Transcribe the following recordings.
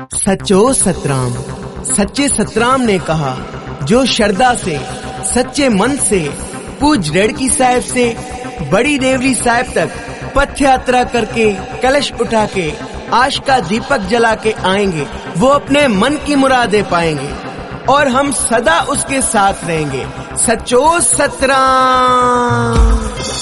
सचो सतराम। सच्चे सतराम ने कहा, जो श्रद्धा से सच्चे मन से पूज रेड़की साहिब से बड़ी देवली साहिब तक पथ यात्रा करके कलश उठा के आश का दीपक जला के आएंगे, वो अपने मन की मुरादें पाएंगे और हम सदा उसके साथ रहेंगे। सचो सतराम।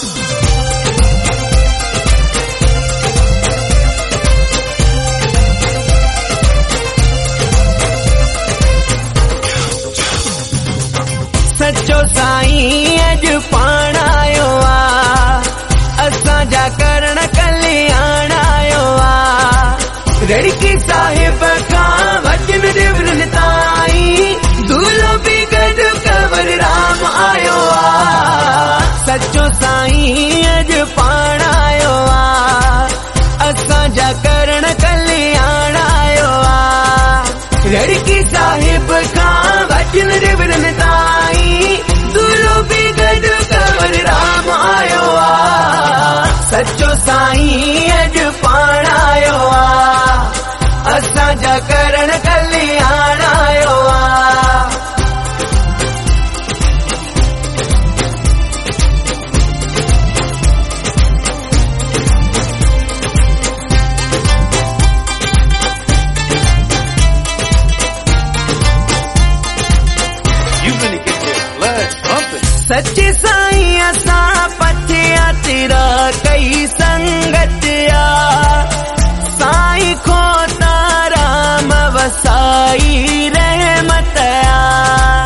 सचो साईं अज पाण आयो आ, असां जा करण कल्याण आयो आ। रेड़की साहिब खां वचन ॾिवरन ताईं दूल्हो बि गॾु कंवर राम आयो आ। सचो साईं अज पाण आयो आ, असां जा करण कल्याण आयो आ। रेड़की साहिब खां वचन ॾिवरन ताईं दूल्हो बि गॾु कंवर राम आयो आ। सचो साईं अज पाण आयो आ, असां जा करण कल्याण आयो आ। सच्चे साईं असां पथिया तेरा कई संगत आ, साईं खो ताराम वसाई रहमत आ।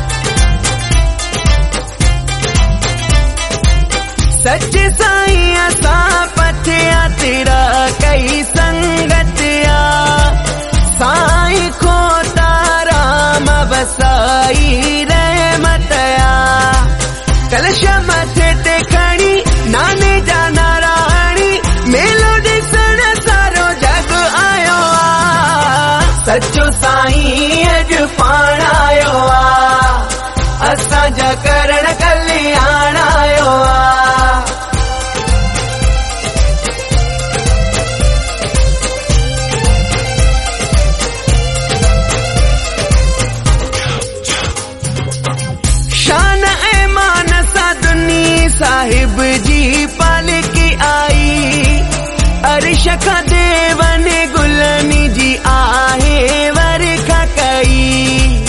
सच्चे साईं असां पथिया तेरा कई संगत आ, साईं खो ताराम वसाई रहमत आ। कलश मथे ते खणी नाने जा नारायणी, मेलो ॾिसण सारो जग आयो आ। सचो साईं अज पाण आयो आ, असां जा करण कल्याण आयो आ। शान ऐमान साधुनी साहिब जी पालकी आई, अर्श खां देवन गुलनी जी आहे वरखा कई।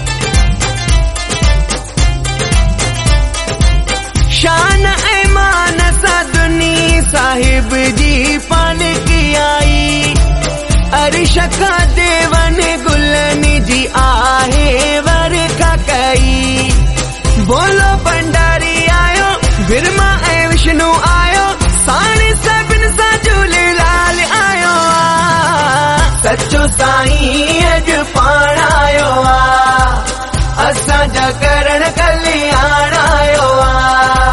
शान ऐमान साधुनी साहिब जी पालकी आई, अर्श खां देवन गुलनी जी आहे वरखा कई। बोलो भंडारी आयो, ब्रह्मा ऐं विष्णु आयो, साणे सभिनि सां झूलेलाल आयो आ। सचो साईं अज पाण आयो आ, असां जा करण कल्याण आयो आ।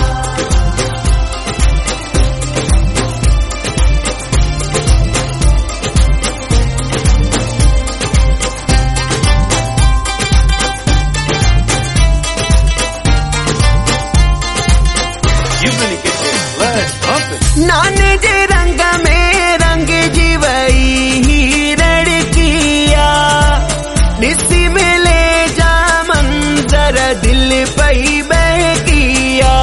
नाने जे रंग में रंग जी वई ही रड़किया, ॾिसी मिले जा मंज़र दिल पई बहकिया।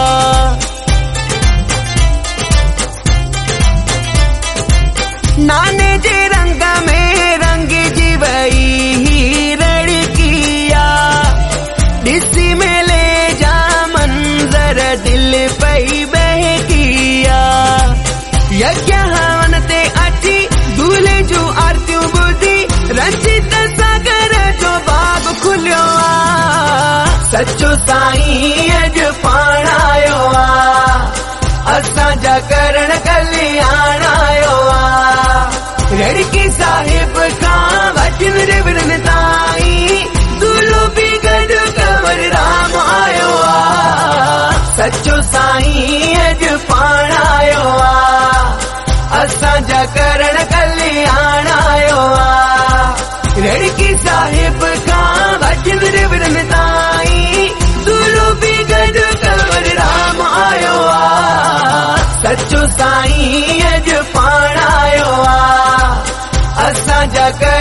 नाने जे रंग में रंग जी वई ही रड़किया, ॾिसी मिले जा मंज़र दिल पई बहकिया। यज्ञ हवन ते अची दूल्हे जूं आरतियूं ॿुधी, रंजित सागर जो बाग खुलियो आ। सचो साईं अज पाण आयो आ, असां जा करण कल्याण आयो आ। रेड़की साहिब खां वचन ॾिवरन ताईं दूल्हो बि गॾु कंवर राम आयो आ। सचो साईं अज पाण आयो आ, असां जा करण कल्याण आयो आ। रेड़की साहिब खां वचन ॾिवरन ताईं दूल्हो बि गॾु कंवर राम आयो आ। सचो साईं अज पाण आयो आ, असां जा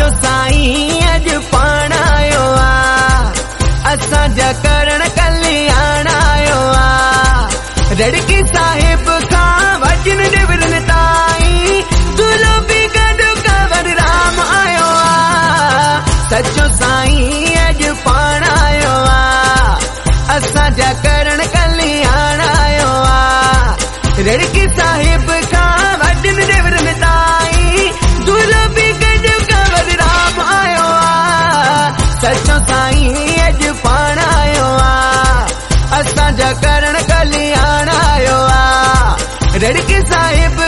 सचो साईं अॼु पाण आयो आ, असांजा करण कल्याण आयो आ। रड़की साहिब खां वजन डिवरन ताईं दुलो बि गॾु कंवर राम आयो आ। सचो साईं अॼु पाण आयो आ, असांजा करण कल्याण आयो आ। रड़की साहिब खां वजन डिवरन ताईं दुलो बि गॾु कंवर राम आयो आ। सचो साईं अॼु पाण आयो आ, असांजा करण कल्याण आयो आ। रड़की साहिब